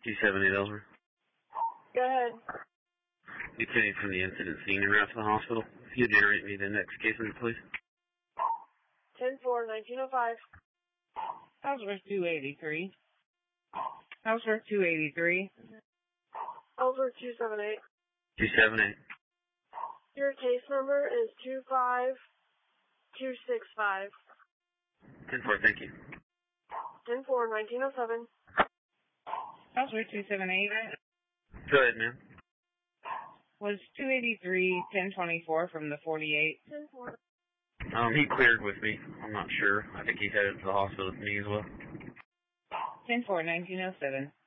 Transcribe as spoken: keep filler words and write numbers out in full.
two seven eight Ellsworth. Go ahead. Lieutenant from the incident scene and route to the hospital. If you generate me the next case number, please. ten four, nineteen oh five. Ellsworth two eighty-three. Ellsworth two eighty-three. Ellsworth two seven eight. two seven eight. Your case number is two five two six five. ten four, thank you. ten four, nineteen oh seven. Ellsworth two seven eight. Go ahead, man. Was two eighty-three, ten twenty-four from the forty-eight. ten four. Um, he cleared with me. I'm not sure. I think he's headed to the hospital with me as well. ten four, nineteen oh seven.